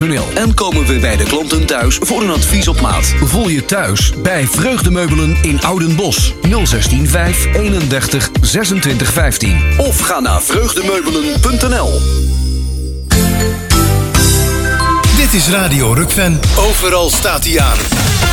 professioneel en komen we bij de klanten thuis voor een advies op maat. Voel je thuis bij Vreugdemeubelen in Oudenbosch. 016 5 31 26 15. Of ga naar vreugdemeubelen.nl. Dit is Radio Rukven. Overal staat hij aan.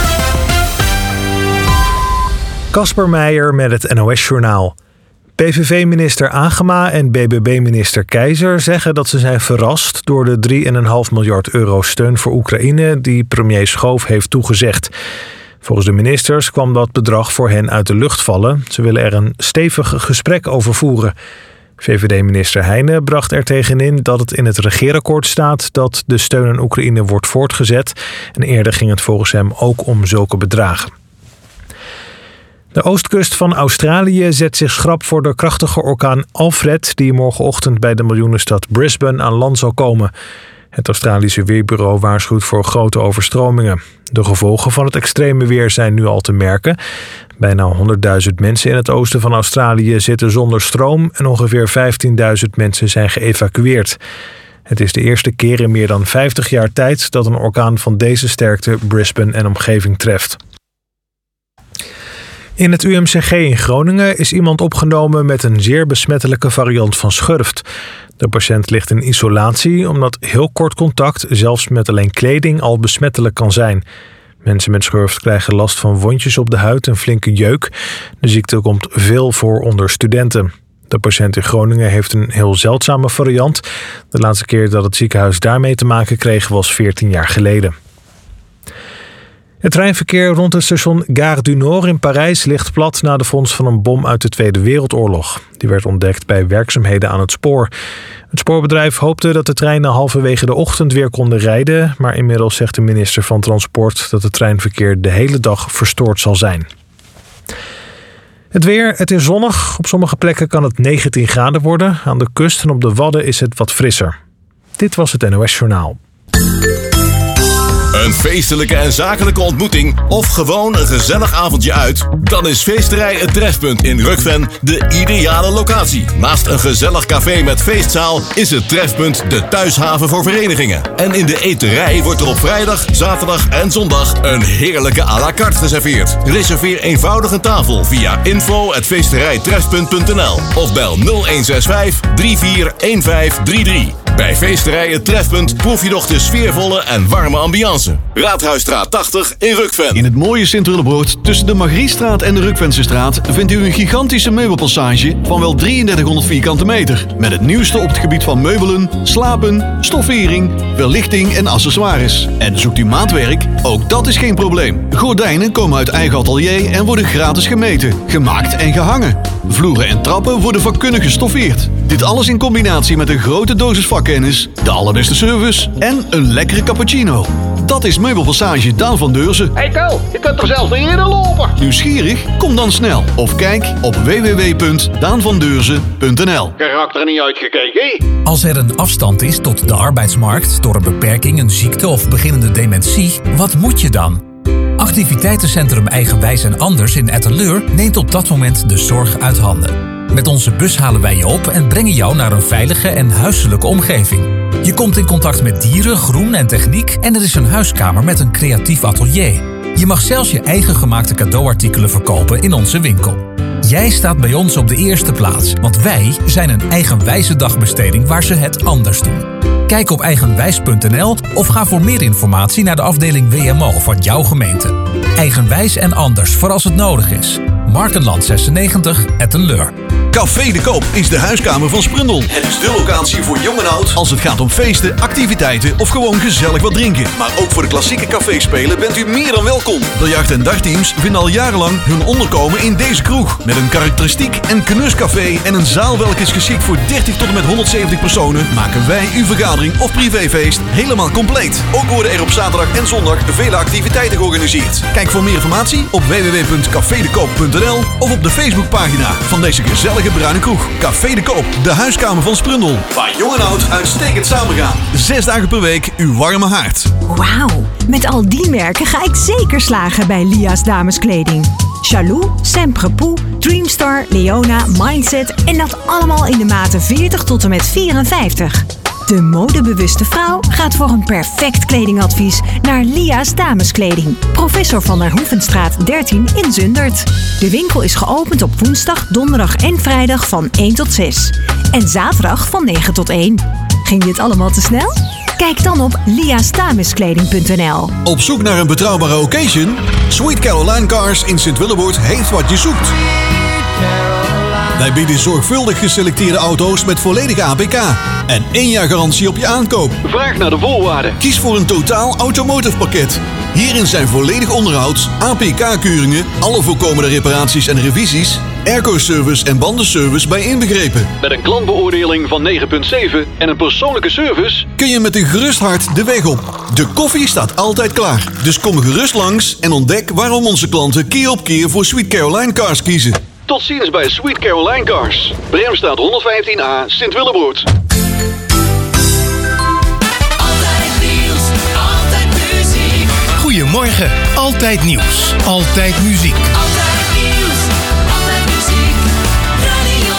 Casper Meijer met het NOS-journaal. PVV-minister Agema en BBB-minister Keizer zeggen dat ze zijn verrast door de 3,5 miljard euro steun voor Oekraïne die premier Schoof heeft toegezegd. Volgens de ministers kwam dat bedrag voor hen uit de lucht vallen. Ze willen er een stevig gesprek over voeren. VVD-minister Heijnen bracht er tegenin dat het in het regeerakkoord staat dat de steun aan Oekraïne wordt voortgezet. En eerder ging het volgens hem ook om zulke bedragen. De oostkust van Australië zet zich schrap voor de krachtige orkaan Alfred die morgenochtend bij de miljoenenstad Brisbane aan land zal komen. Het Australische Weerbureau waarschuwt voor grote overstromingen. De gevolgen van het extreme weer zijn nu al te merken. Bijna 100.000 mensen in het oosten van Australië zitten zonder stroom en ongeveer 15.000 mensen zijn geëvacueerd. Het is de eerste keer in meer dan 50 jaar tijd dat een orkaan van deze sterkte Brisbane en omgeving treft. In het UMCG in Groningen is iemand opgenomen met een zeer besmettelijke variant van schurft. De patiënt ligt in isolatie omdat heel kort contact, zelfs met alleen kleding, al besmettelijk kan zijn. Mensen met schurft krijgen last van wondjes op de huid en flinke jeuk. De ziekte komt veel voor onder studenten. De patiënt in Groningen heeft een heel zeldzame variant. De laatste keer dat het ziekenhuis daarmee te maken kreeg was 14 jaar geleden. Het treinverkeer rond het station Gare du Nord in Parijs ligt plat na de vondst van een bom uit de Tweede Wereldoorlog. Die werd ontdekt bij werkzaamheden aan het spoor. Het spoorbedrijf hoopte dat de treinen halverwege de ochtend weer konden rijden, maar inmiddels zegt de minister van Transport dat het treinverkeer de hele dag verstoord zal zijn. Het weer, het is zonnig. Op sommige plekken kan het 19 graden worden. Aan de kust en op de Wadden is het wat frisser. Dit was het NOS Journaal. Een feestelijke en zakelijke ontmoeting of gewoon een gezellig avondje uit? Dan is Feesterij Het Trefpunt in Rukven de ideale locatie. Naast een gezellig café met feestzaal is het Trefpunt de thuishaven voor verenigingen. En in de eterij wordt er op vrijdag, zaterdag en zondag een heerlijke à la carte geserveerd. Reserveer eenvoudig een tafel via info@feesterijtrefpunt.nl of bel 0165 341533. Bij Feesterij Het Trefpunt proef je nog de sfeervolle en warme ambiance. Raadhuisstraat 80 in Rukven. In het mooie Sint-Willebroord tussen de Margriestraat en de Rukvensestraat vindt u een gigantische meubelpassage van wel 3300 vierkante meter. Met het nieuwste op het gebied van meubelen, slapen, stoffering, verlichting en accessoires. En zoekt u maatwerk? Ook dat is geen probleem. Gordijnen komen uit eigen atelier en worden gratis gemeten, gemaakt en gehangen. Vloeren en trappen worden vakkundig gestoffeerd. Dit alles in combinatie met een grote dosis vakkennis, de allerbeste service en een lekkere cappuccino. Dat is Meubelpassage Daan van Deurzen. Hey Tel, je kunt er zelfs niet eerder lopen. Nieuwsgierig? Kom dan snel of kijk op www.daanvandeurzen.nl. Karakter niet uitgekeken. Als er een afstand is tot de arbeidsmarkt door een beperking, een ziekte of beginnende dementie, wat moet je dan? Activiteitencentrum Eigenwijs en Anders in Etteleur neemt op dat moment de zorg uit handen. Met onze bus halen wij je op en brengen jou naar een veilige en huiselijke omgeving. Je komt in contact met dieren, groen en techniek en er is een huiskamer met een creatief atelier. Je mag zelfs je eigen gemaakte cadeauartikelen verkopen in onze winkel. Jij staat bij ons op de eerste plaats, want wij zijn een eigenwijze dagbesteding waar ze het anders doen. Kijk op eigenwijs.nl of ga voor meer informatie naar de afdeling WMO van jouw gemeente. Eigenwijs en anders voor als het nodig is. Markenland 96, Etteleur. Café de Koop is de huiskamer van Sprundel. Het is de locatie voor jong en oud als het gaat om feesten, activiteiten of gewoon gezellig wat drinken. Maar ook voor de klassieke caféspelen bent u meer dan welkom. Biljart- en dagteams vinden al jarenlang hun onderkomen in deze kroeg. Met een karakteristiek en knuscafé en een zaal welke is geschikt voor 30 tot en met 170 personen, maken wij uw vergadering of privéfeest helemaal compleet. Ook worden er op zaterdag en zondag vele activiteiten georganiseerd. Kijk voor meer informatie op www.cafedekoop.nl of op de Facebookpagina van deze gezellige bruine kroeg. Café de Koop, de huiskamer van Sprundel. Waar jong en oud uitstekend samengaan. 6 dagen per week uw warme haard. Wauw, met al die merken ga ik zeker slagen bij Lia's dameskleding. Chalou, Semprepoux, Dreamstar, Leona, Mindset en dat allemaal in de maten 40 tot en met 54. De modebewuste vrouw gaat voor een perfect kledingadvies naar Lia's Dameskleding. Professor van der Hoevenstraat 13 in Zundert. De winkel is geopend op woensdag, donderdag en vrijdag van 1 tot 6. En zaterdag van 9 tot 1. Ging dit allemaal te snel? Kijk dan op liasdameskleding.nl. Op zoek naar een betrouwbare occasion? Sweet Caroline Cars in Sint-Willeboord heeft wat je zoekt. Wij bieden zorgvuldig geselecteerde auto's met volledige APK en 1 jaar garantie op je aankoop. Vraag naar de voorwaarden. Kies voor een totaal automotive pakket. Hierin zijn volledig onderhoud, APK-keuringen, alle voorkomende reparaties en revisies, airco-service en bandenservice bij inbegrepen. Met een klantbeoordeling van 9,7 en een persoonlijke service Kun je met een gerust hart de weg op. De koffie staat altijd klaar. Dus kom gerust langs en ontdek waarom onze klanten keer op keer voor Sweet Caroline Cars kiezen. Tot ziens bij Sweet Caroline Cars. Bremstraat 115A, Sint-Willeboord. Altijd nieuws, altijd muziek. Goedemorgen, altijd nieuws, altijd muziek. Altijd nieuws, altijd muziek. Radio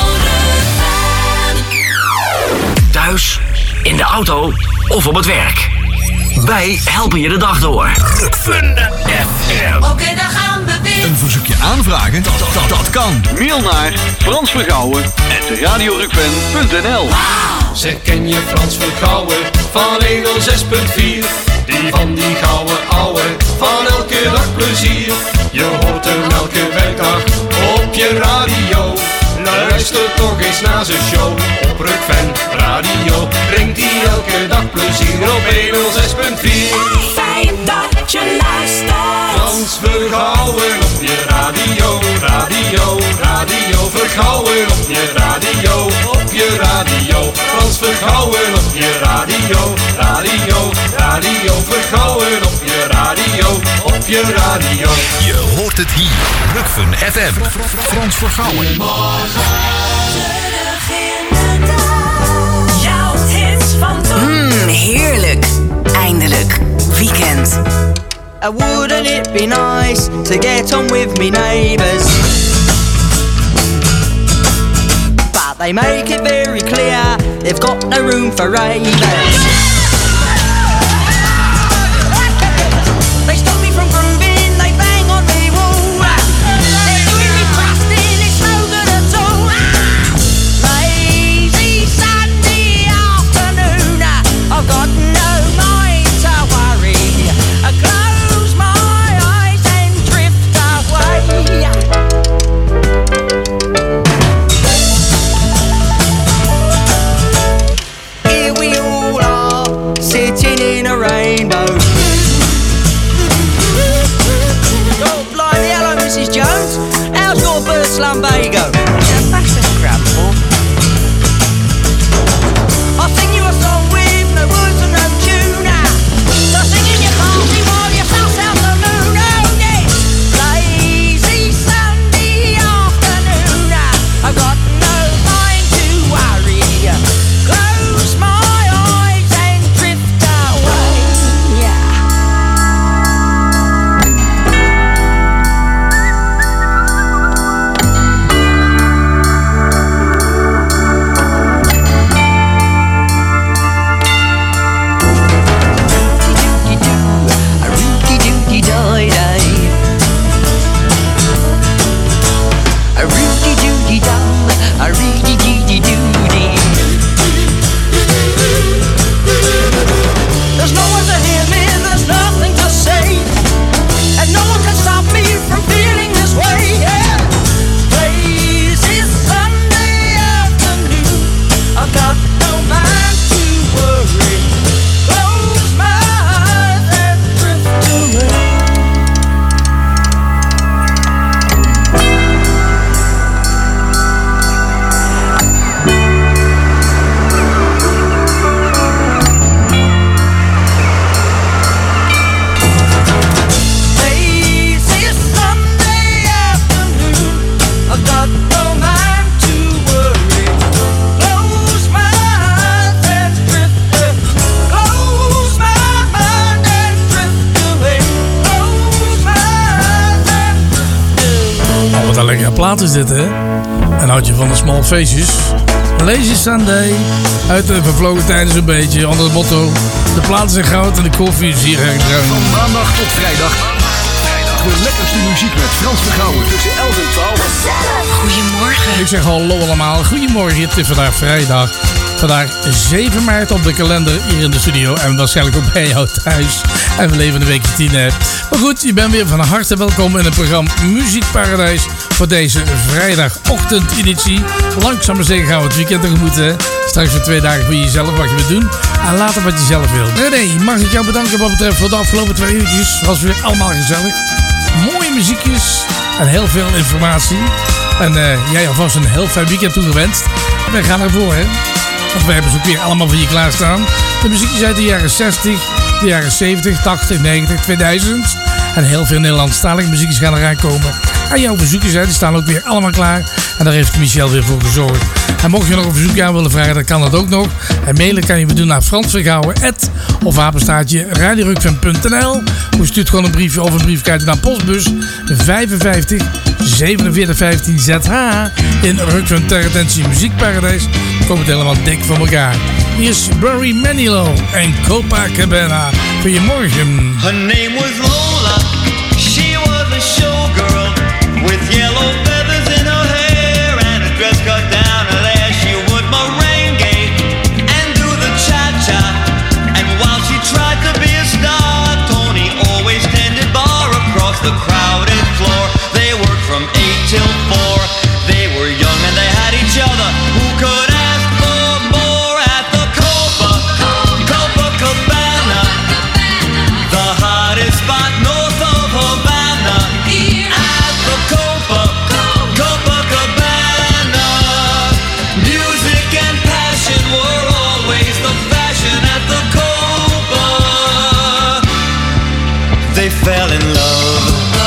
Rukven. Thuis, in de auto of op het werk. Wij helpen je de dag door. Rukven FM. Oké, dan gaan we weer. Een verzoekje aanvragen? Dat kan. Mail naar fransvergouwen@radiorukven.nl. Zeg, ken je Frans Vergouwen van 106.4? Die van die gouden ouwe, van elke dag plezier. Je hoort hem elke werkdag op je radio. Luister toch eens naar zijn show op Rukven Radio. Brengt hij elke dag plezier op 106.4. Fijn dat je luistert. Frans Vergouwen op je radio, radio, radio. Vergouwen op je radio, op je radio. Frans Vergouwen op je radio, radio, radio. Vergouwen op je radio, op je radio. Je hoort het hier. Rukven FM. Frans Vergouwen. Jouw hits van toen. Heerlijk. Eindelijk. Weekend. Wouldn't it be nice to get on with me neighbours? But they make it very clear they've got no room for ravers. They stop me from grooving, they bang on me wall. They're doing me trusting, it's no good at all. Lazy Sunday afternoon, I've got no mind to worry. I close my eyes and drift away. Here we all are, sitting in a rainbow. Oh, blimey, hello, Mrs. Jones. How's your bird lumbago? That's a scramble. I'll sing you a song with no words and no tune. So sing in your party while you suss out the moon. Oh, yeah. Lazy Sunday afternoon. I've got no mind to worry. Close my eyes and drift away. Yeah. There's no one to hear me, there's nothing to say, and no one can stop me from feeling this way. Yeah. Lazy Sunday afternoon, I've got no mind to worry. Close my eyes and drift away. Lazy Sunday afternoon, I've got no mind to worry. Close my eyes and drift away. Close my mind and drift away. Close my eyes and drift away. Oh, wat een lekkere plaat is dit, hè? Een houtje van de Small Faces. Lazy Sunday. Uit de vervlogen tijden zo'n beetje. Onder het motto: de platen zijn goud en de koffie is hier erg bruin. Van maandag tot vrijdag. De lekkerste muziek met Frans Vergouwen tussen 11 en 12. Goedemorgen. Ik zeg hallo allemaal. Goedemorgen. Het is vandaag vrijdag. Vandaag 7 maart op de kalender hier in de studio. En waarschijnlijk ook bij jou thuis. En we leven een weekje 10. Maar goed, je bent weer van harte welkom in het programma Muziekparadijs. Voor deze vrijdagochtendeditie. Langzaam maar zeker gaan we het weekend tegemoet. Straks voor 2 dagen voor jezelf wat je wilt doen. En later wat je zelf wilt. René, mag ik jou bedanken wat betreft voor de afgelopen 2 uurtjes. Het was weer allemaal gezellig. Mooie muziekjes. En heel veel informatie. En jij alvast een heel fijn weekend toegewenst. Wij gaan ervoor, hè. Want we hebben ze ook weer allemaal voor je klaarstaan. De muziekjes uit de jaren 60, de jaren 70, 80, 90, 2000. En heel veel Nederlandstalige muziekjes gaan eraan komen. En jouw verzoekjes, die staan ook weer allemaal klaar. En daar heeft Michel weer voor gezorgd. En mocht je nog een verzoekje aan willen vragen, dan kan dat ook nog. En mailen kan je doen naar fransvergouwen@ of apenstaartje radiorukven.nl. Of stuurt gewoon een briefje of een briefkaartje naar postbus 55 4715 ZH in Rukven ter attentie Muziekparadijs. Komt het helemaal dik van elkaar. Hier is Barry Manilow en Copacabana. Goedemorgen. Her name was Lola. She was a showgirl with yellow feathers in her hair and a dress cut down her there. She would merengue and do the cha-cha. And while she tried to be a star, Tony always tended bar across the crowded floor. They worked from 8 till 4. They were young and they had each other. Who could ask for more at the Copacabana? The hottest spot north of Havana. At the Copacabana. Music and passion were always the fashion at the Copa. They fell in love.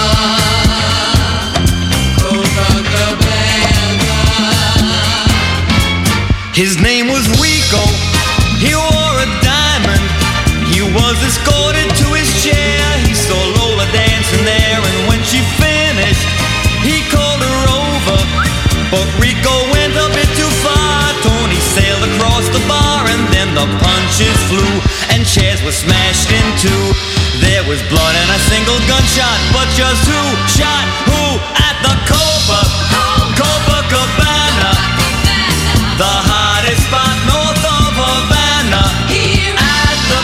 His name was Rico, he wore a diamond. He was escorted to his chair. He saw Lola dancing there, and when she finished, he called her over. But Rico went a bit too far. Tony sailed across the bar, and then the punches flew, and chairs were smashed in two. There was blood and a single gunshot, but just who shot who at the Copacabana? The hottest spot north of Havana. At the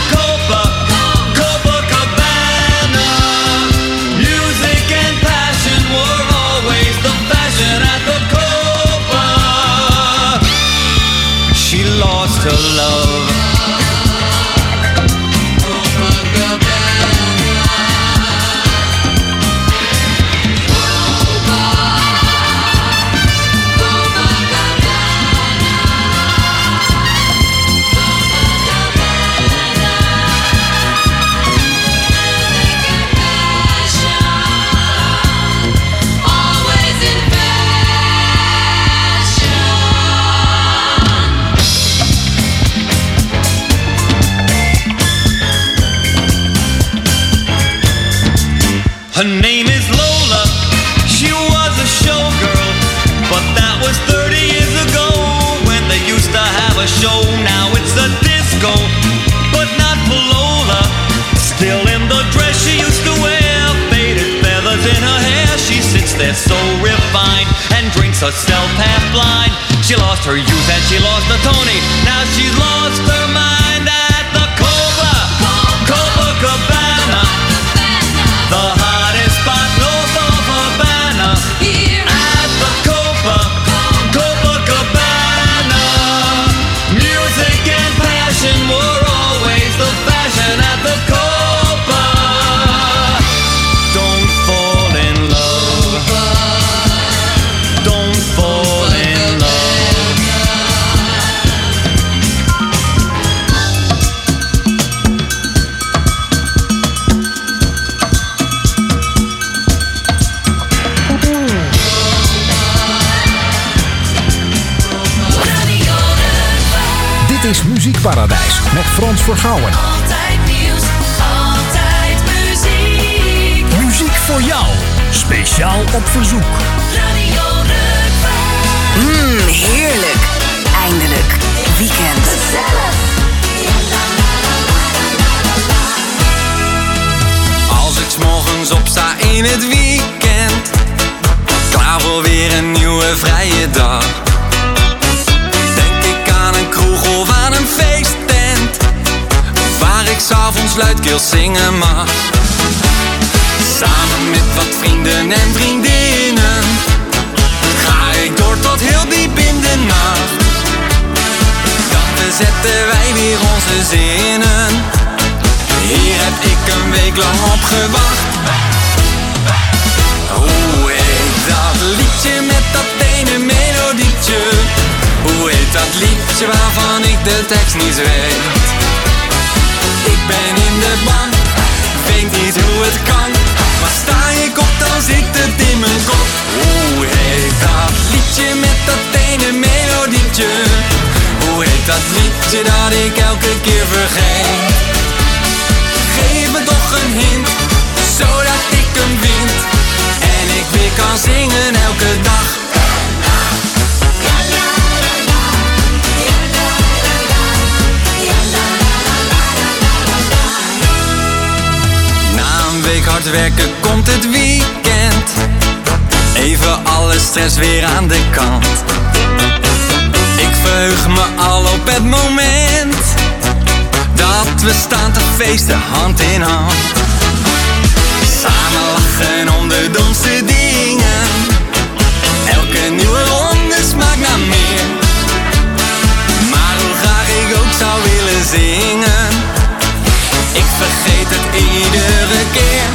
Copacabana. Music and passion were always the fashion at the Copa. She lost her love. Her name is Lola, she was a showgirl, but that was 30 years ago when they used to have a show. Now it's a disco, but not for Lola. Still in the dress she used to wear, faded feathers in her hair. She sits there so refined and drinks herself half blind. She lost her youth and she lost the Tony. Now she's lost her mind at the Copacabana. The hottest spot north of Havana. At the Copacabana. Music and passion were always the fashion at the Copa. Don't fall in love. Don't fall in love. Dit is Muziekparadijs met Frans Vergouwen. Altijd nieuws, altijd muziek. Muziek voor jou, speciaal op verzoek. Radio Rukven. Heerlijk. Eindelijk weekend. Als ik 's morgens opsta in het weekend, klaar voor weer een nieuwe vrije dag, denk ik aan een kroeg of aan een feesttent, waar ik 's avonds luidkeels zingen mag. Samen met wat vrienden en vriendinnen ga ik door tot heel diep in de nacht. Dan bezetten wij weer onze zinnen. Hier heb ik een week lang op gewacht. Hoe heet dat liedje met dat ene melodietje? Hoe heet dat liedje waarvan ik de tekst niet weet? Ik ben in de ban, weet niet hoe het kan, maar sta ik op dan zit het in mijn kop. Hoe heet dat liedje met dat ene melodietje? Hoe heet dat liedje dat ik elke keer vergeet? Geef me toch een hint, zodat ik hem vind en ik weer kan zingen elke dag. Na een week hard werken komt het weekend, even alle stress weer aan de kant. Ik verheug me al op het moment dat we staan te feesten hand in hand. Samen lachen om de domste dingen, elke nieuwe ronde smaakt naar meer. Maar hoe graag ik ook zou willen zingen, ik vergeet het iedere keer.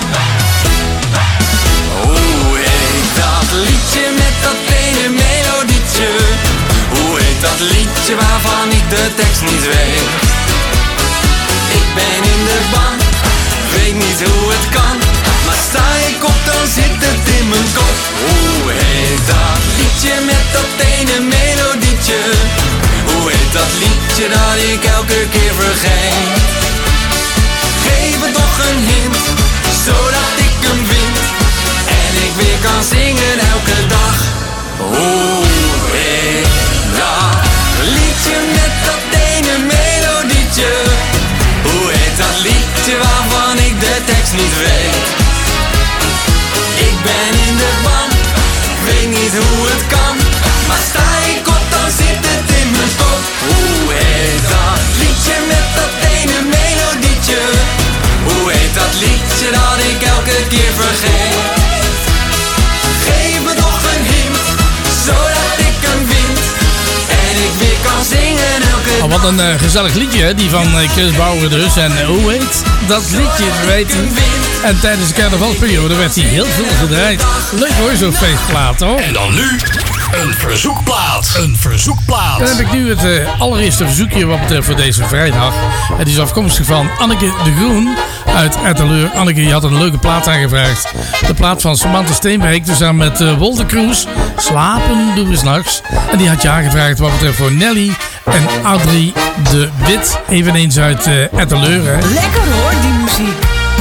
Hoe heet dat liedje met dat ene melodietje? Hoe heet dat liedje waarvan ik de tekst niet weet? Ik ben in de ban, weet niet hoe het kan, maar sta ik op dan zit het in mijn kop. Hoe heet dat liedje met dat ene melodietje? Hoe heet dat liedje dat ik elke keer vergeet? Geef me toch een hint, zodat ik hem vind en ik weer kan zingen elke dag. Hoe heet dat liedje met dat ene melodietje? Hoe heet dat liedje waarvan ik de tekst niet weet? Ik ben in de ban, weet niet hoe het kan, maar sta ik op dan zit het in mijn kop. Hoe heet dat liedje met dat ene melodietje? Hoe heet dat liedje dat ik elke keer vergeet? Geef me toch een hint, zodat ik hem vind en ik weer kan zingen elke dag. Oh, wat een gezellig liedje, hè? Die van Chris Bauer dus. En hoe heet dat liedje, weet u? En tijdens de carnavalsperiode werd hij heel veel gedraaid. Leuk hoor, zo'n feestplaat, hoor. En dan nu een verzoekplaat. Een verzoekplaat. Dan heb ik nu het allereerste verzoekje wat betreft voor deze vrijdag. Het is afkomstig van Anneke de Groen uit Etteleur. Anneke die had een leuke plaat aangevraagd. De plaat van Samantha Steenbeek, samen met Wolter Kroes. Slapen doen we 's nachts. En die had je aangevraagd wat betreft voor Nelly en Adrie de Wit. Eveneens uit Etteleur. Hè. Lekker hoor, die muziek.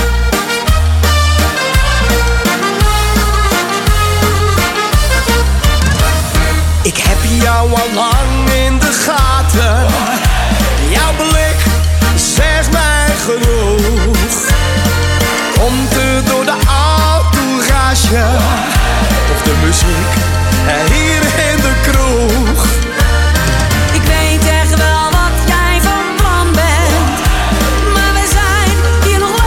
Ik heb jou al lang in de gaten. Jouw blik zegt mij genoeg. Komt het door de entourage of de muziek hier in de kroeg? Ik weet echt wel wat jij van plan bent, maar we zijn hier nog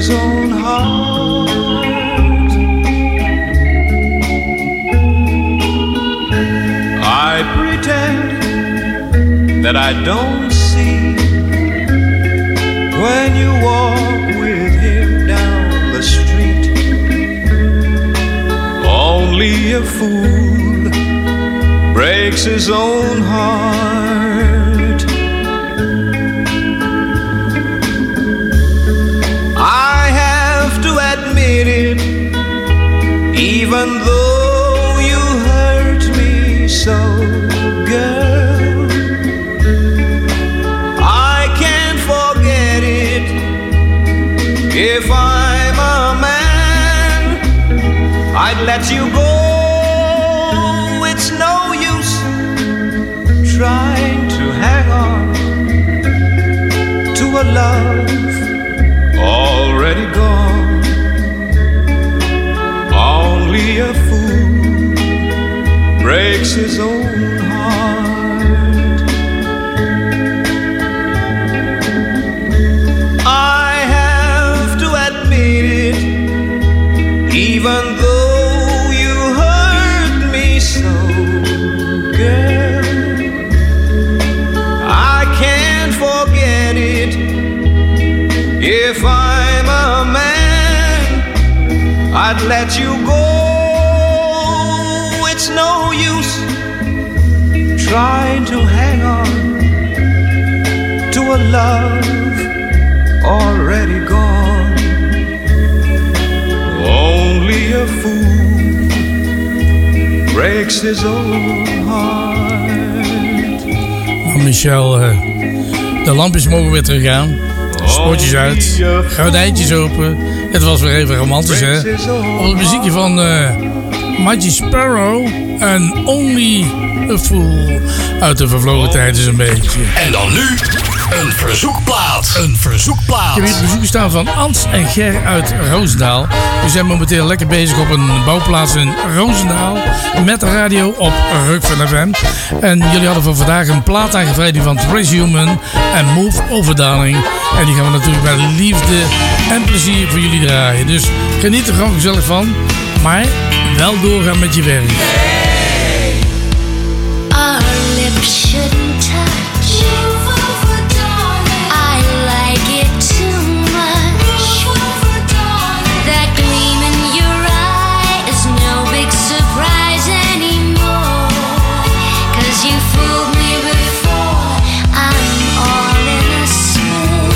his own heart. I pretend that I don't see when you walk with him down the street. Only a fool breaks his own heart. I have to admit it, even though you hurt me so, girl. I can't forget it. If I'm a man, I'd let you go. It's no use trying to hang on to a love already gone. Only a fool breaks his own heart. I have to admit it, even though you hurt me so, girl. I can't forget it. If I'm a man, I'd let you go. It's no use trying to hang on to a love already gone. Only a fool breaks his own heart. Nou, Michel, de lampjes mogen weer teruggaan. Spotjes uit, gordijntjes open. Het was weer even romantisch, hè? Op het muziekje van Mighty Sparrow en Only a Fool. Uit de vervlogen tijd is een beetje. En dan nu een verzoekplaat. Een verzoekplaat. Ik heb hier het bezoek staan van Ans en Ger uit Roosendaal. We zijn momenteel lekker bezig op een bouwplaats in Roosendaal. Met de radio op Rukven FM. En jullie hadden voor vandaag een plaat aangevraagd, die van Trace Human en Move Over Darling. En die gaan we natuurlijk met liefde en plezier voor jullie draaien. Dus geniet er gewoon gezellig van. Maar wel doorgaan met je werk. Our lips shouldn't touch. Move over, darling. I like it too much. Move over, darling. That gleam in your eye is no big surprise anymore. 'Cause you fooled me before. I'm all in a spin.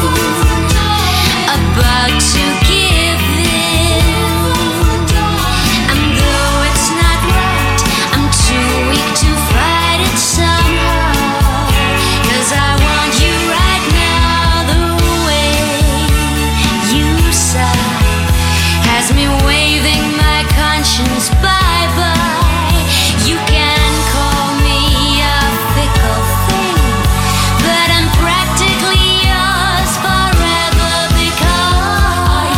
About to give in. And though it's not right, I'm too weak to fight it somehow. 'Cause I want you right now. The way you sigh has me waving my conscience bye-bye. You can call me a fickle thing, but I'm practically yours forever because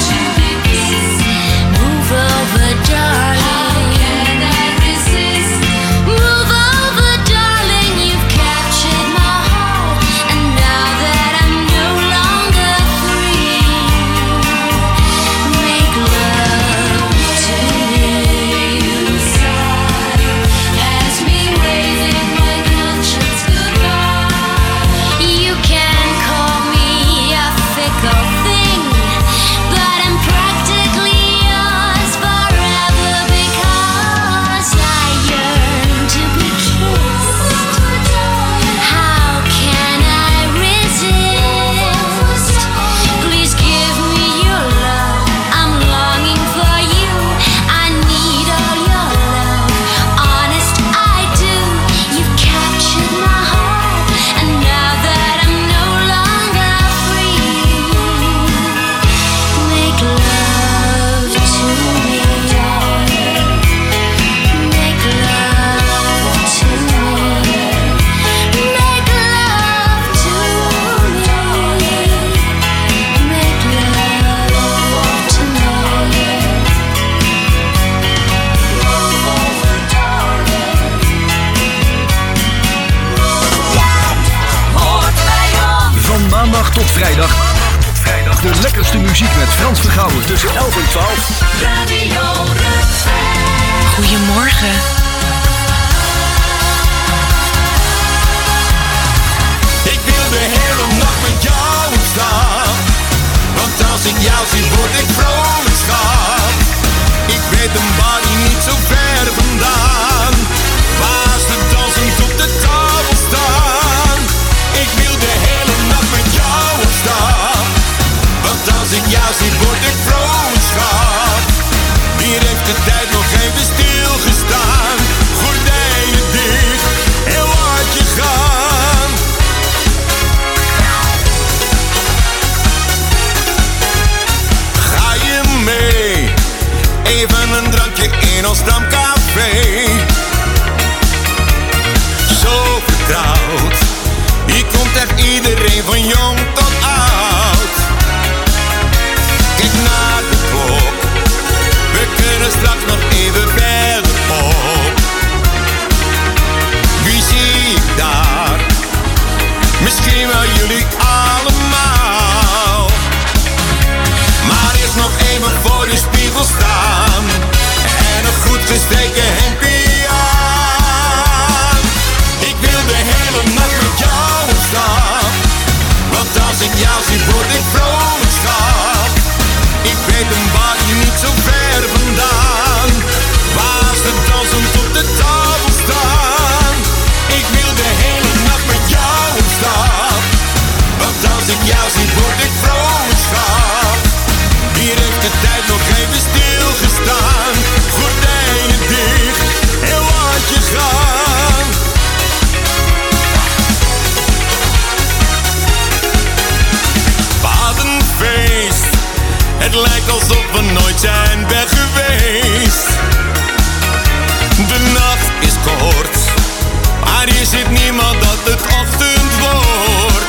move over, darling. How can I resist? Move over, darling. You've captured my heart, and now that I'm no longer free, make love to me. Has me waving my conscience goodbye. You can call me a fickle thing, but I'm practically yours forever because I yearn to be kissed. How can I resist? Please give me your love. I'm longing for you. I need all your love. Honest, I do. You've captured my heart, and now that I'm no longer free, make love to me. Make love to me. Make love to me. Make love to me. Move over, darling. Van maandag tot vrijdag. De lekkerste muziek met Frans Vergouwen tussen 11 en 12. Radio Rukven. Goedemorgen. Ik wil de hele nacht met jou staan. Want als ik jou zie word ik vrolijk, schat. Ik weet een body niet zo ver vandaan. Waar ze dansend op de tafel staan. Ik wil de hele nacht met jou staan. Want als ik jou zie word ik vrolijk, schat. Hier heeft de tijd nog even stilgestaan. Gordijnen dicht en laat je gaan. Ga je mee? Even een drankje in ons stamcafé. Zo vertrouwd. Hier komt echt iedereen van jong tot oud. Kijk naar de klok. We kunnen straks nog even verder op. Wie zie ik daar? Misschien wel jullie allemaal. Maar eerst nog even voor de spiegel staan. En een goed gestreken hemdje aan. Ik wil de hele nacht met jou staan. Want als ik jou zie word ik vrolijk, schat. Ik weet een body niet zo ver vandaan. Waar ze dansend op de tafel staan. Ik wil de hele nacht met jou staan. Want als ik jou zie word ik vrolijk, schat. Hier heeft de tijd nog even stilgestaan. Gordijnen dicht en laat je gaan. Wat een feest. Het lijkt alsof we nooit zijn weg geweest. De nacht is kort, maar hier zit niemand dat het ochtend wordt.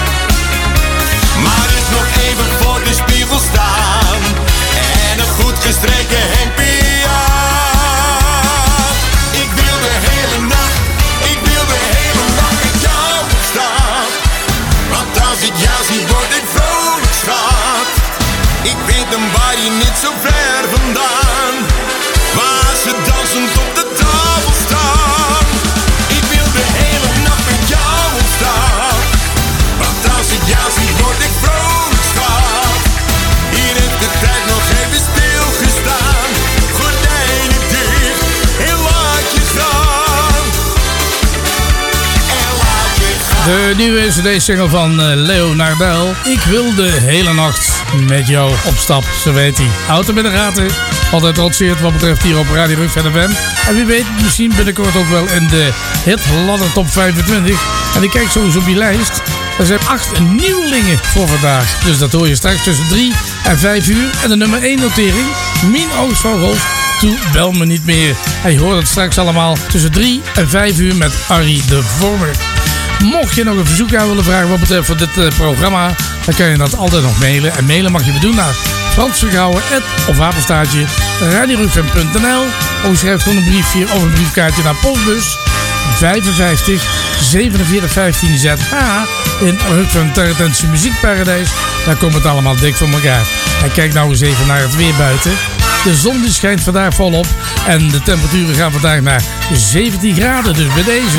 Maar dus nog even voor de spiegel staan. En een goed gestreken hemdje aan. Ik wil de hele nacht, ik wil de hele nacht met jou staan. Want als ik jou zie word ik vrolijk, schat. Ik weet een body niet zo ver vandaan. Waar ze dansend op de tafel staan. Ik wil de hele nacht met jou staan. Want als ik jou zie word ik vrolijk, schat. Hier heeft de tijd nog even stilgestaan. Gordijnen dicht en laat je gaan. En laat je gaan. De nieuwe CD-single van Leonardel. Ik wil de hele nacht met jou op stap, zo weet hij. Auto met de gaten. Altijd trotseerd wat betreft hier op Radio Rukven FM. En wie weet, misschien binnenkort ook wel in de hitladder top 25. En ik kijk zo eens op die lijst. Er zijn 8 nieuwelingen voor vandaag. Dus dat hoor je straks tussen 3 en 5 uur. En de nummer 1 notering, Mien Oostvogels, Toe bel me niet meer. Hij hoort het straks allemaal tussen 3 en 5 uur met Arie de Vormer. Mocht je nog een verzoek aan willen vragen wat betreft voor dit programma, dan kan je dat altijd nog mailen. En mailen mag je doen naar fransvergouwen@of radiorukven.nl. Of schrijf gewoon een briefje of een briefkaartje naar postbus 55 4715 ZH in Rukven Terretense Muziekparadijs. Daar komt het allemaal dik voor elkaar. En kijk nou eens even naar het weer buiten. De zon die schijnt vandaag volop en de temperaturen gaan vandaag naar 17 graden. Dus bij deze.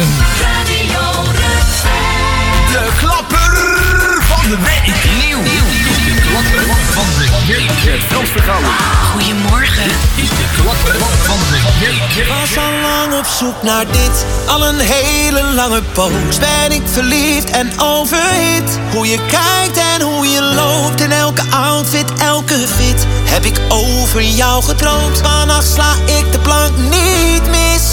De klapper van de week. Nieuw. De klapper van de week. Het Frans Vergouwen. Goedemorgen. Dit is de klapper van de week. Ik was al lang op zoek naar dit. Al een hele lange poos ben ik verliefd en overhit. Hoe je kijkt en hoe je loopt in elke outfit, elke fit. Heb ik over jou gedroomd. Vannacht sla ik de plank niet mis.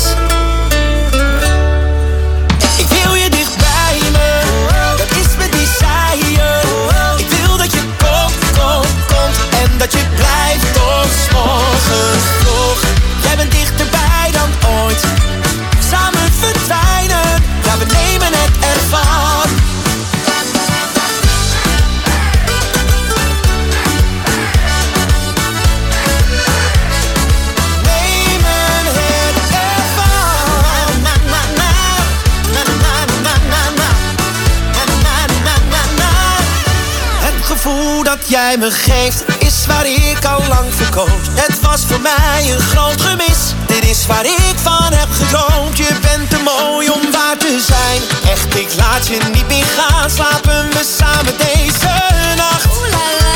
Ik wil je dicht bij me. Dat is mijn desire. Ik wil dat je komt en dat je blijft tot 's morgens vroeg. Jij bent dichterbij dan ooit. Samen verdwijnen, ja we nemen het ervan. Nemen het ervan. dat jij me geeft is waar ik al lang voor koos. Het was voor mij een groot gemis. Dit is waar ik van heb gedroomd. Je bent te mooi om waar te zijn. Echt, ik laat je niet meer gaan. Slapen we samen deze nacht. Oeh la la.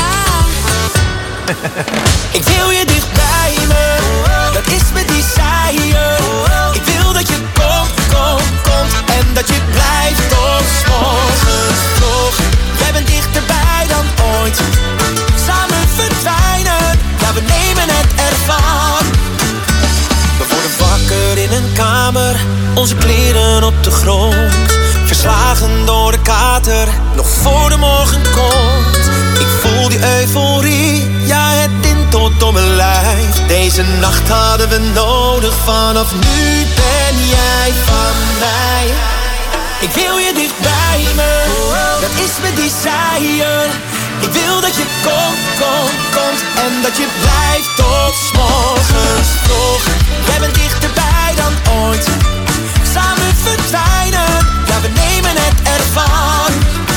Ik wil je dicht bij me. Dat is mijn desire. Ik wil dat je komt en dat je blijft tot 's morgens vroeg. Jij bent dichterbij dan ooit. Samen verdwijnen, ja we nemen het ervan. We worden wakker in een kamer, onze kleren op de grond. Verslagen door de kater, nog voor de morgen komt. Ik voel die euforie, ja het tintelt door mijn lijf. Deze nacht hadden we nodig, vanaf nu ben jij van mij. Ik wil je dicht bij me, dat is mijn desire. Ik wil dat je komt en dat je blijft tot 's morgens vroeg. Jij bent dichterbij dan ooit. Samen verdwijnen, ja we nemen het ervan.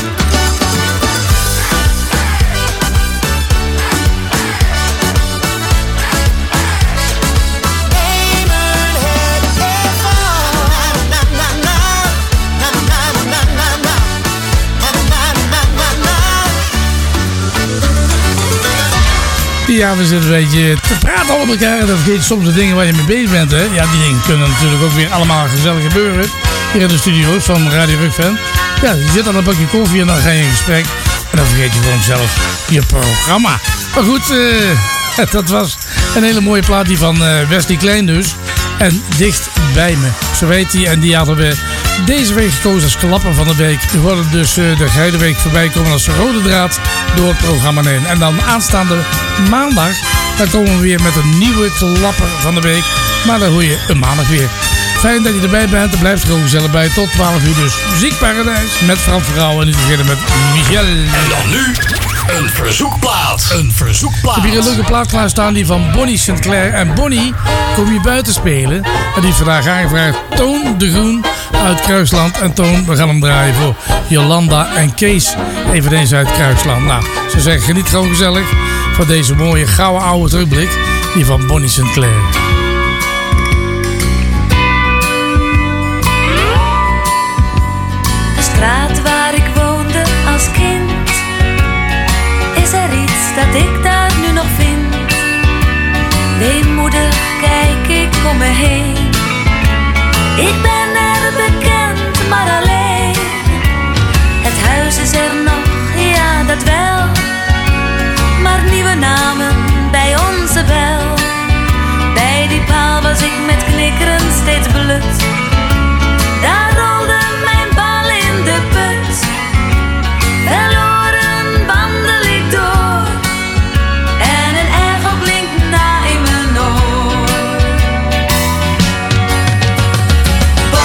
Ja, we zitten een beetje te praten over elkaar en dan vergeet je soms de dingen waar je mee bezig bent. Hè? Ja, die dingen kunnen natuurlijk ook weer allemaal gezellig gebeuren. Hier in de studio's van Radio Rukven. Ja, je zit aan een bakje koffie en dan ga je in gesprek. En dan vergeet je gewoon zelf je programma. Maar goed, dat was een hele mooie plaat die van Wesley Klein dus. En Dicht bij me, zo weet hij. En die hadden we deze week gekozen als klapper van de week. We hoorden dus de Geidenweek voorbij komen als rode draad door het programma heen. En dan aanstaande maandag, dan komen we weer met een nieuwe klapper van de week. Maar dan hoor je een maandag weer. Fijn dat je erbij bent. Er blijft er gewoon gezellig bij. Tot 12 uur dus Muziekparadijs met Frans Vergouwen. En niet vergeten met Michel. En dan nu een verzoekplaat. Een verzoekplaat. Ik heb hier een leuke plaat klaarstaan, die van Bonnie Sinclair. En Bonnie kom je buiten spelen. En die heeft vandaag aangevraagd Toon de Groen uit Kruisland. En Toon, we gaan hem draaien voor Jolanda en Kees. Eveneens uit Kruisland. Nou, ze zeggen geniet gewoon gezellig van deze mooie gouden oude terugblik. Die van Bonnie Sinclair. De straat waar ik woonde als kind. Is er iets dat ik daar nu nog vind? Weemoedig kijk ik om me heen. Ik ben er bekend, maar alleen. Het huis is er nog, ja dat wel. Maar nieuwe namen bij onze bel. Bij die paal was ik met knikkeren steeds blut. Daar rolde mijn bal in de put. Verloren wandel ik door. En een echo klinkt na in mijn oor.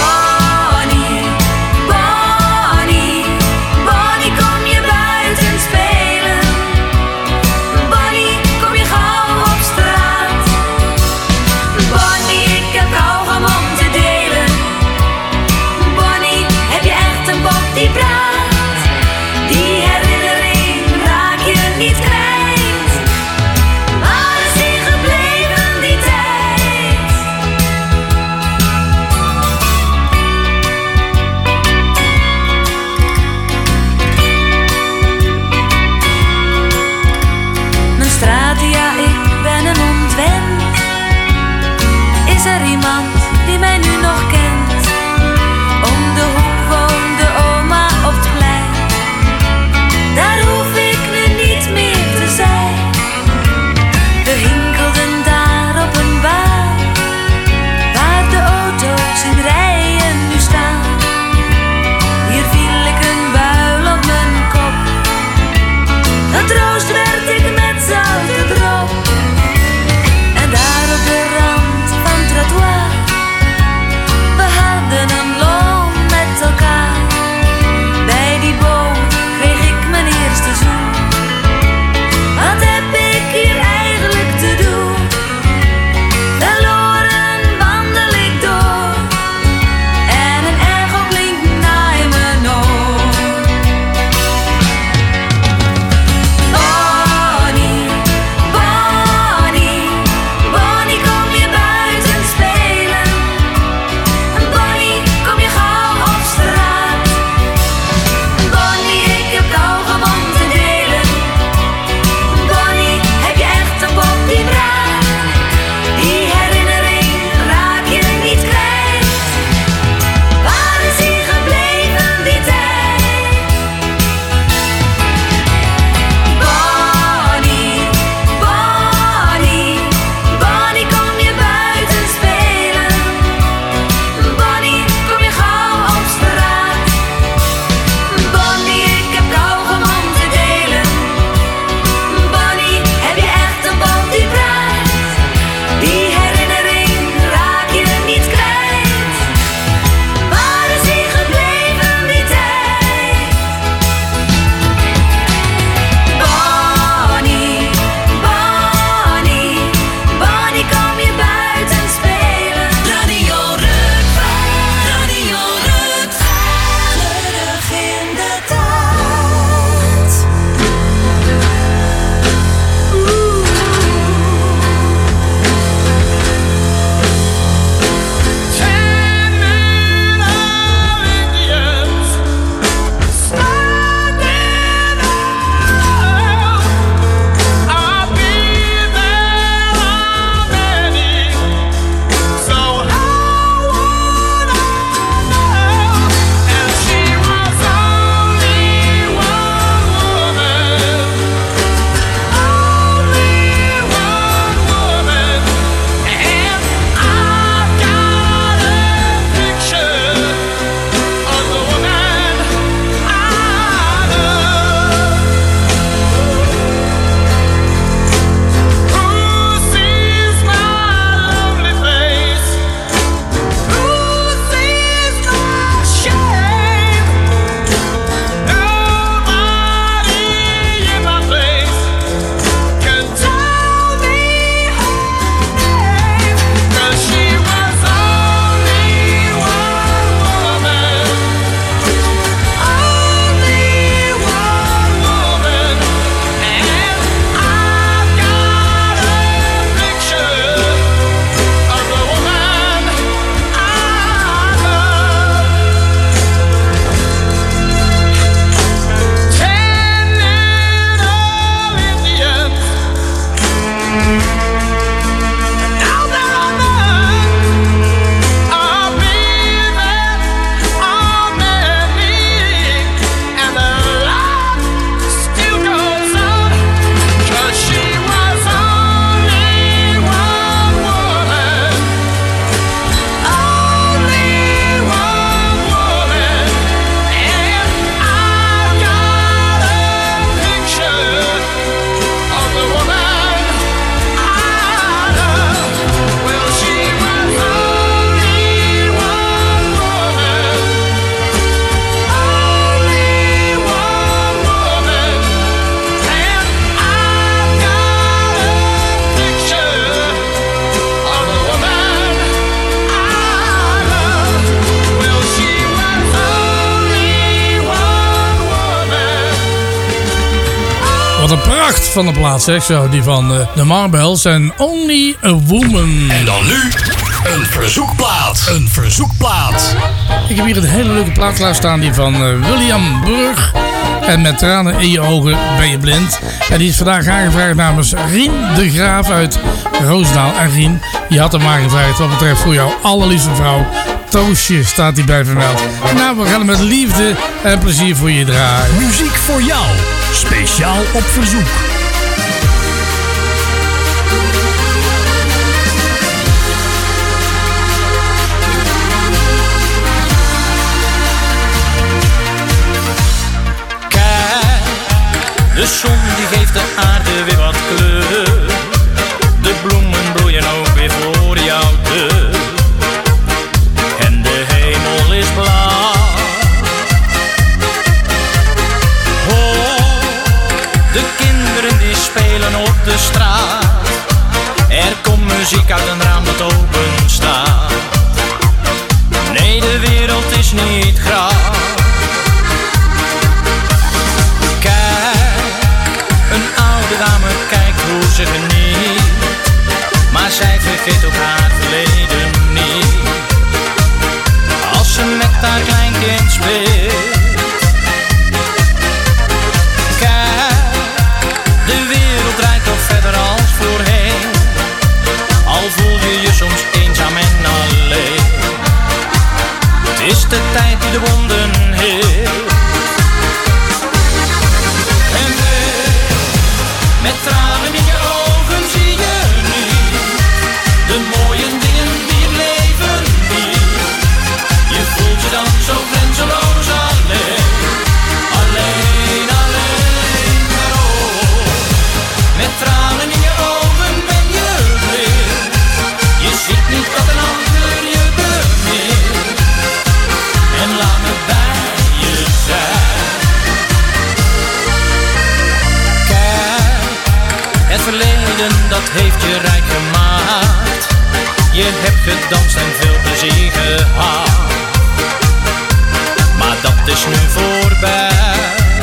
Wat een pracht van de plaats, zeg zo. Die van de Marbles en Only a Woman. En dan nu een verzoekplaat. Een verzoekplaat. Ik heb hier een hele leuke plaat klaarstaan. Die van William Burg. En met tranen in je ogen ben je blind. En die is vandaag aangevraagd namens Rien de Graaf uit Roosdaal. En Rien, je had hem aangevraagd wat betreft voor jouw allerliefste vrouw. Toosje staat hij bij vermeld. Nou, we gaan hem met liefde en plezier voor je draaien. Muziek voor jou. Speciaal op verzoek. De zon die geeft de aarde weer wat kleur. De bloemen bloeien ook weer voor jou deur. En de hemel is blauw. Oh, de kinderen die spelen op de straat. Er komt muziek uit een raam dat open staat. Nee, de wereld is niet graag. De dame kijkt hoe ze geniet, maar zij vergeet ook haar verleden niet. Als ze met haar kleinkind speelt. Kijk, de wereld draait toch verder als voorheen. Al voel je je soms eenzaam en alleen. Het is de tijd die de wonden heelt. Met tranen in je ogen zie je niet de mooie dingen die het leven biedt. Je voelt je dan zo grenzeloos alleen. Alleen, alleen, maar oh. Met tranen in je ogen ben je blind. Je ziet niet dat een ander je bemint. En laat me bij je zijn. Het verleden, dat heeft je rijk gemaakt. Je hebt gedanst en veel plezier gehad. Maar dat is nu voorbij.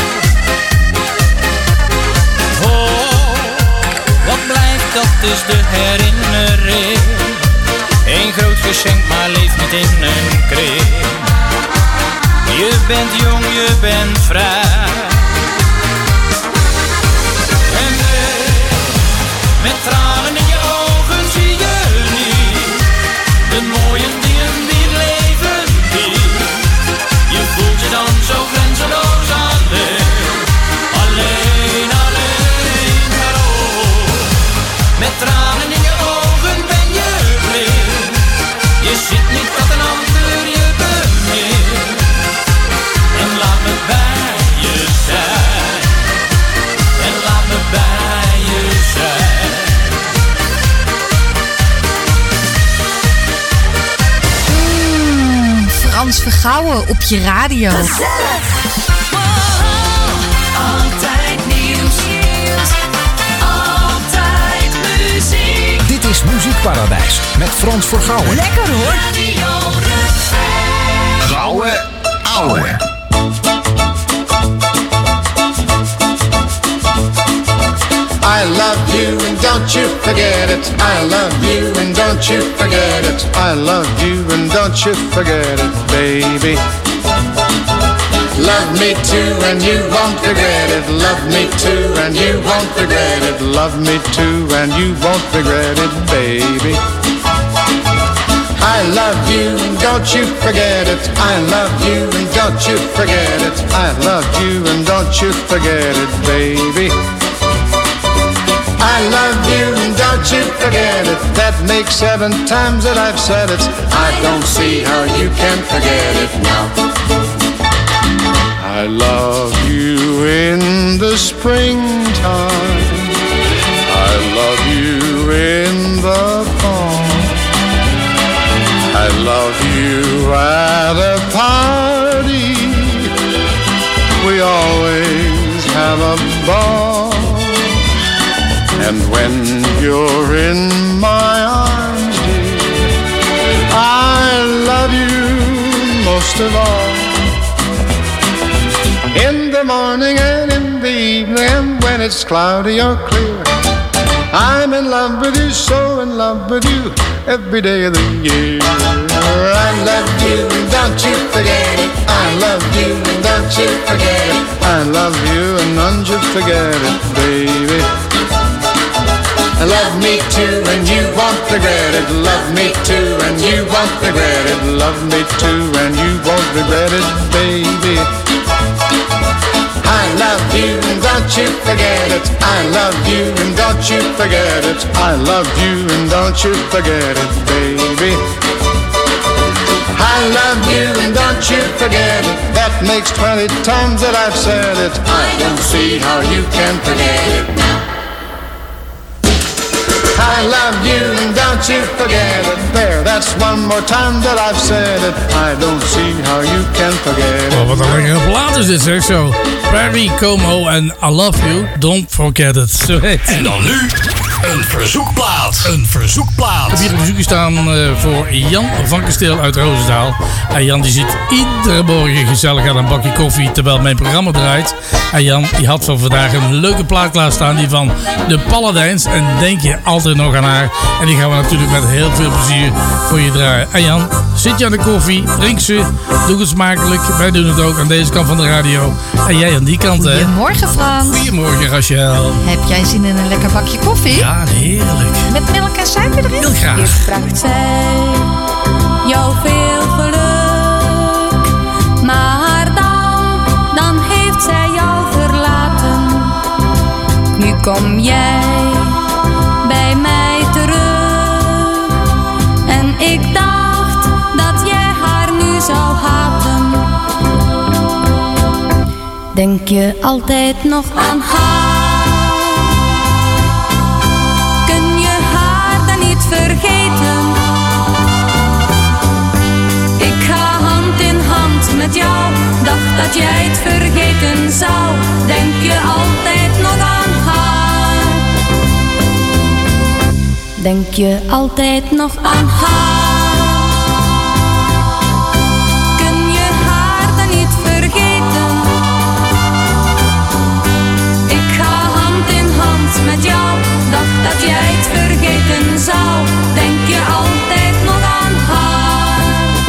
Oh, wat blijft, dat is de herinnering. Eén groot geschenk, maar leef niet in een kring. Je bent jong, je bent vrij. Met tranen in je ogen zie je niet de mooie dingen die het leven biedt. Je voelt je dan zo grenzeloos alleen. Alleen, alleen, maar oh. Met tranen in je ogen ben je blind. Je ziet niet dat een ander je bemint. En laat me bij je zijn. En laat me bij je zijn. Frans Vergouwen op je radio. Gezellig. Altijd nieuws. Altijd muziek. Dit is Muziekparadijs met Frans Vergouwen. Lekker hoor. Gouden ouwe. I love you and don't you forget it. I love you and don't you forget it. I love you and don't you forget it, baby. Love me too and you won't regret it. Love me too and you won't regret it. Love me too and you won't regret it, baby. I love you and don't you forget it. I love you and don't you forget it. I love you and don't you forget it, baby. I love you and don't you forget it. That makes 7 times that I've said it. I don't see how you can forget it now. I love you in the springtime. I love you in the fall. I love you at a party. We always have a ball. And when you're in my arms, dear, I love you most of all. In the morning and in the evening, and when it's cloudy or clear. I'm in love with you, so in love with you, every day of the year. I love you, don't you forget it. I love you, don't you forget it. I love you, and don't you forget it, baby. Love me too, and you won't regret it. Love me too, and you won't regret it. Love me too, and you won't regret it, baby. I love you, and don't you forget it. I love you, and don't you forget it. I love you, and don't you forget it, baby. I love you, and don't you forget it. That makes 20 times that I've said it. I don't see how you can forget it. I love you, and don't you forget it. There, that's one more time that I've said it. I don't see how you can forget it. Oh, wat een lekkere plaat is dit, zeg zo. Perry Como en I Love You, Don't Forget It. Zo heet. En dan nu een verzoekplaat. Een verzoekplaat. Ik heb hier een verzoekje staan voor Jan van Kasteel uit Roosendaal. En Jan die zit iedere morgen gezellig aan een bakje koffie terwijl mijn programma draait. En Jan die had voor vandaag een leuke plaat klaarstaan, die van de Paladijns. En denk je altijd nog aan haar. En die gaan we natuurlijk met heel veel plezier voor je draaien. En Jan, zit je aan de koffie, drink ze, doe het smakelijk. Wij doen het ook aan deze kant van de radio. En jij aan die kant, hè? Goedemorgen, Frans. Goedemorgen, Rachel. Heb jij zin in een lekker bakje koffie? Ja, heerlijk. Met melk en suiker erin? Heel graag. Eerst vraagt zij jou veel geluk, maar dan heeft zij jou verlaten. Nu kom jij bij mij terug en ik dacht dat jij haar nu zou haten. Denk je altijd nog aan haar? Kun je haar dan niet vergeten? Ik ga hand in hand met jou, dacht dat jij het vergeten zou. Denk je altijd nog aan haar? Denk je altijd nog aan haar? Kun je haar dan niet vergeten? Ik ga hand in hand met jou, dacht dat jij het vergeten zou. Denk je altijd nog aan haar?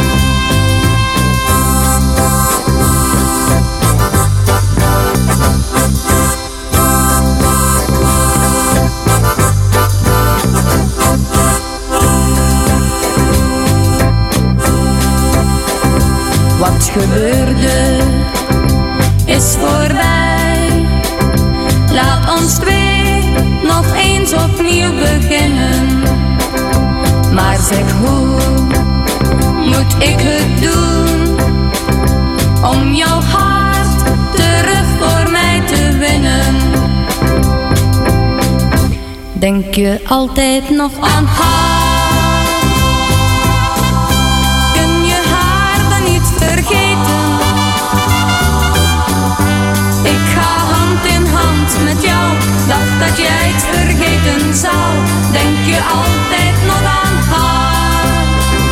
Wat gebeurde is voorbij. Laat ons twee nog eens opnieuw beginnen. Maar zeg, hoe moet ik het doen om jouw hart terug voor mij te winnen? Denk je altijd nog aan haar? Kun je haar dan niet vergeten? Ik ga hand in hand met jou, dacht dat jij het vergeten zou. Denk je altijd nog aan haar?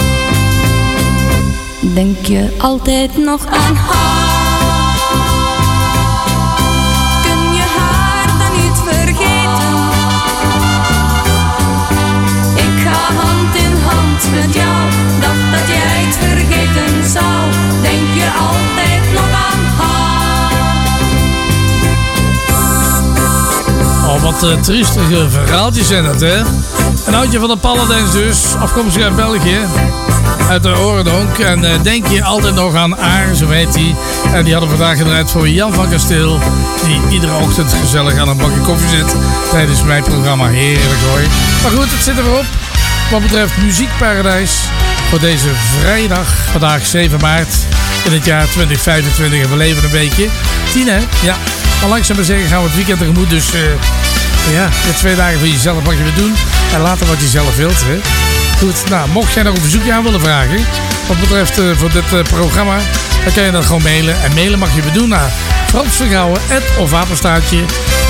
Denk je altijd nog aan haar? Kun je haar dan niet vergeten? Ik ga hand in hand met jou, dacht dat jij het vergeten zou. Denk je altijd nog aan haar? Oh, wat triestige verhaaltjes zijn dat, hè? Een oudje van de Paladijns dus, afkomstig uit België, uit de Oorendonk. En denk je altijd nog aan Aar, zo heet hij. En die hadden vandaag gedraaid voor Jan van Kasteel, die iedere ochtend gezellig aan een bakje koffie zit tijdens mijn programma. Heerlijk hoor. Maar goed, het zit er weer op. Wat betreft Muziekparadijs voor deze vrijdag, vandaag 7 maart in het jaar 2025. En we leven een beetje. 10 hè? Ja. Maar langzaam maar zeggen gaan we het weekend tegemoet. Dus ja, de 2 dagen voor jezelf wat je wil doen. En later wat je zelf wilt. Hè? Goed, nou, mocht jij nog een verzoekje aan willen vragen wat betreft voor dit programma, dan kan je dat gewoon mailen. En mailen mag je weer doen naar fransvergouwen@radioRukven.nl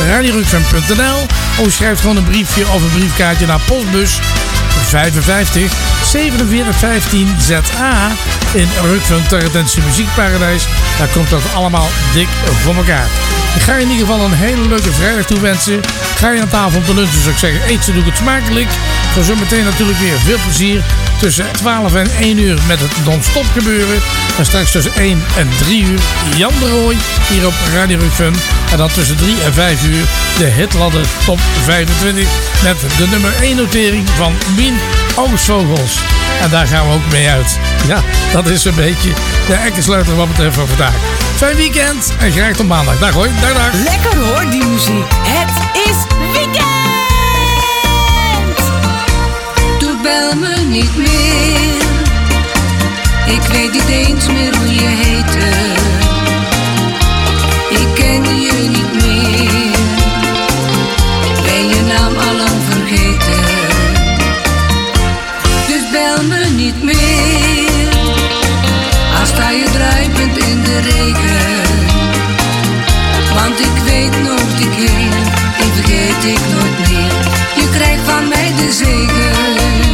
of schrijf gewoon een briefje of een briefkaartje naar postbus 55 4715 ZA in Rukven ter Muziekparadijs. Daar komt dat allemaal dik voor elkaar. Ik ga je in ieder geval een hele leuke vrijdag toewensen. Ga je aan tafel om te lunchen, zou ik zeggen, eet ze, doe het smakelijk. Voor zometeen natuurlijk weer veel plezier tussen 12 en 1 uur met het non-stop gebeuren. En straks tussen 1 en 3 uur Jan de Rooij hier op Radio Rock Fun. En dan tussen 3 en 5 uur de hitladder top 25 met de nummer 1 notering van Wien Oostvogels. En daar gaan we ook mee uit. Ja, dat is een beetje de ekkensluiter wat betreft van vandaag. Fijn weekend en graag tot maandag. Dag hoor, dag. Lekker hoor, die muziek. Het is weekend! Doe bel me niet meer. Ik weet niet eens meer hoe je heette. Ik ken je niet meer. Ben je naam allang vergeten. Dus bel me niet meer. Al sta je druipend in de regen. Want ik weet nog die keer, die vergeet ik nooit meer. Je krijgt van mij de zegen.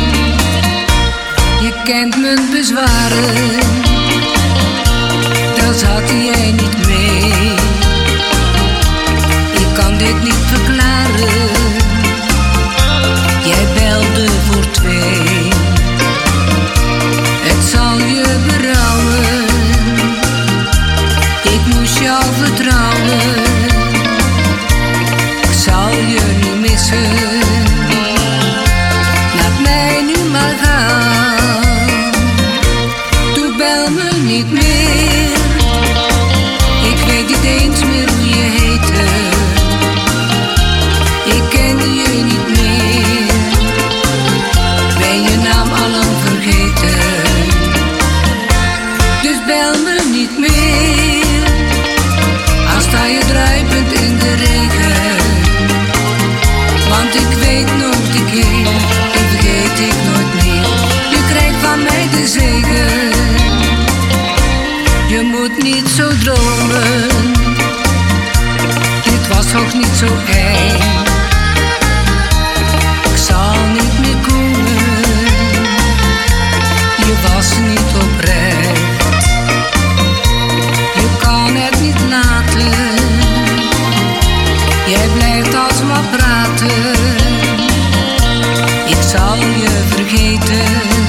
Je kent mijn bezwaren. Dat had jij niet mee. Ik kan dit niet verklaren. Jij belde voor 2. Het zal je berouwen. Ik moest jou vertrouwen. Ik zal je nu missen. Laat mij nu maar gaan. Doe bel me niet meer. Ik weet niet eens meer hoe je heette. Ik ken je niet meer. Ben je naam allang vergeten. Dus bel me niet meer. Al sta je druipend in de regen. Want ik weet nog die keer, die vergeet ik nooit meer. Je krijgt van mij de zegen. Je moet niet zo dromen. Dit was toch niet zo eng. Ik zal niet meer komen. Je was niet oprecht. Je kan het niet laten. Jij blijft alsmaar praten. Ik zal je vergeten.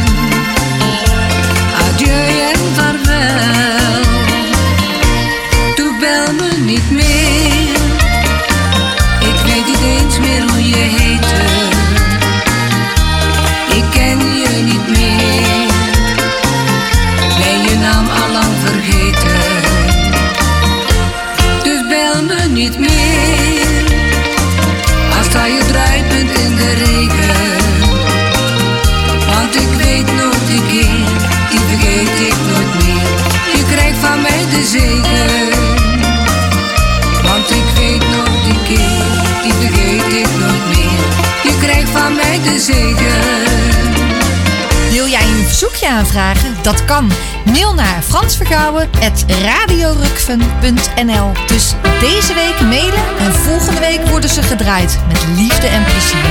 Adieu en vaarwel. Doe bel me niet meer. Ik weet niet eens meer hoe je heette. Ik ken je niet meer. Ben je naam allang vergeten. Dus bel me niet meer. Al sta je druipend in de regen. Want ik weet nog die keer, die vergeet ik nooit meer. Je krijgt van mij de zegen. Want ik weet nog die keer, die vergeet ik nooit meer. Je krijgt van mij de zegen. Wil jij een verzoekje aanvragen? Dat kan. Mail naar fransvergouwen@radiorukfun.nl. Dus deze week mailen en volgende week worden ze gedraaid met liefde en plezier.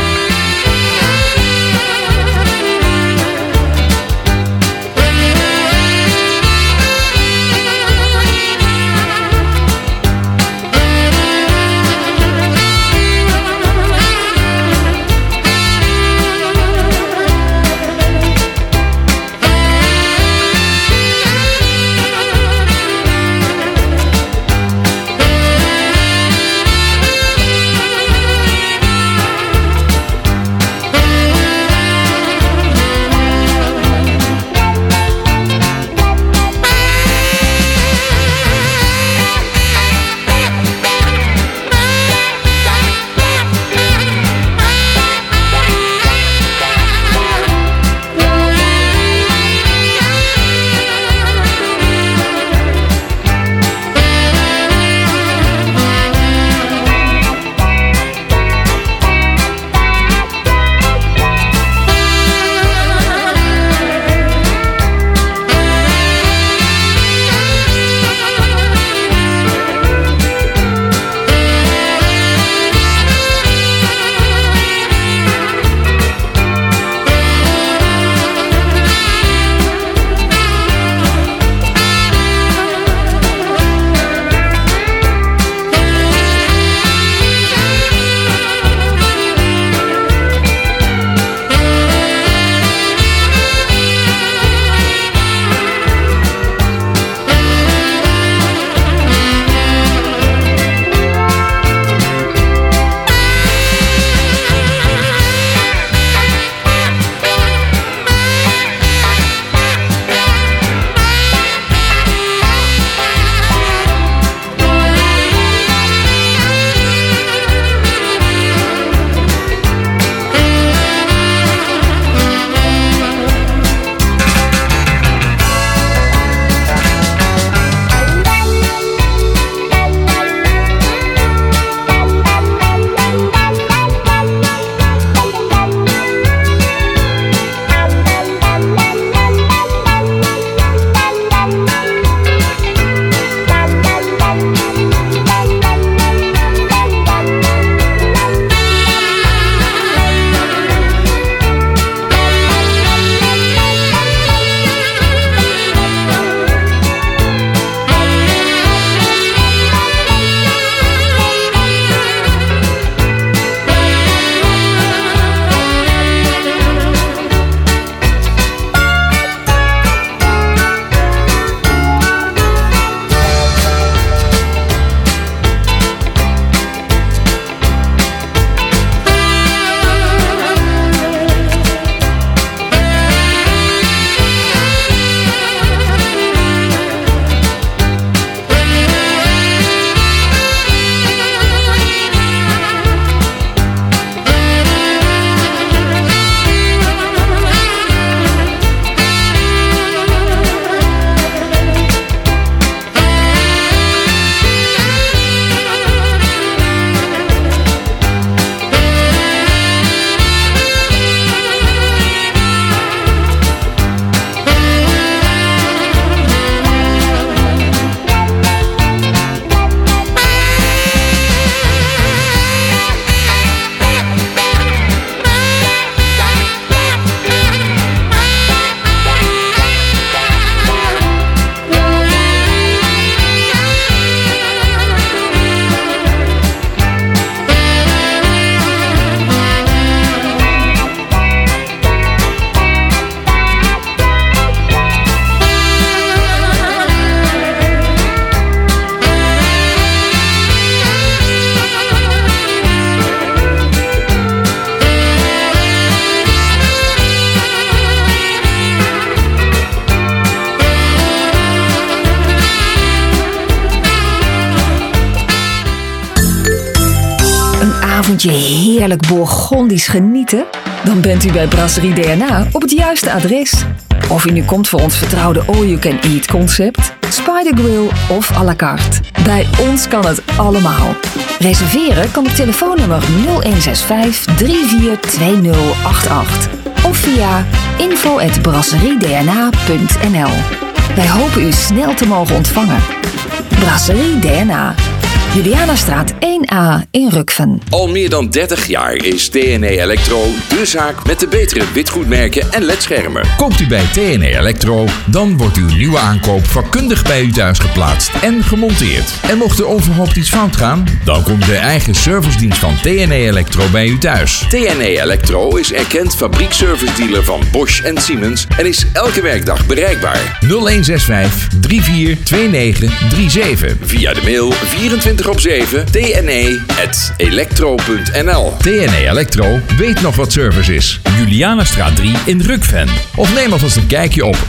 avondje heerlijk Bourgondisch genieten? Dan bent u bij Brasserie DNA op het juiste adres. Of u nu komt voor ons vertrouwde all-you-can-eat concept, Spider Grill of à la carte. Bij ons kan het allemaal. Reserveren kan op telefoonnummer 0165 342088 of via info@brasseriedna.nl. Wij hopen u snel te mogen ontvangen. Brasserie DNA. Julianastraat 1A in Rukven. Al meer dan 30 jaar is TNE Electro de zaak met de betere witgoedmerken en ledschermen. Koopt u bij TNE Electro, dan wordt uw nieuwe aankoop vakkundig bij u thuis geplaatst en gemonteerd. En mocht er onverhoopt iets fout gaan, dan komt de eigen servicedienst van TNE Electro bij u thuis. TNE Electro is erkend fabriekservice-dealer van Bosch en Siemens en is elke werkdag bereikbaar. 0165 342937. Via de mail 24/7 tne@electro.nl. TNE Electro weet nog wat service is. Julianastraat 3 in Rukven. Of neem alvast een kijkje op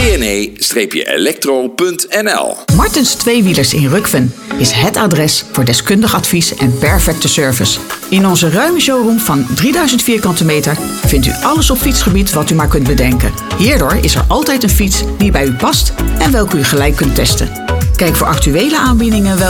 tne-electro.nl. Martens Tweewielers in Rukven is het adres voor deskundig advies en perfecte service. In onze ruime showroom van 3000 vierkante meter vindt u alles op fietsgebied wat u maar kunt bedenken. Hierdoor is er altijd een fiets die bij u past en welke u gelijk kunt testen. Kijk voor actuele aanbiedingen wel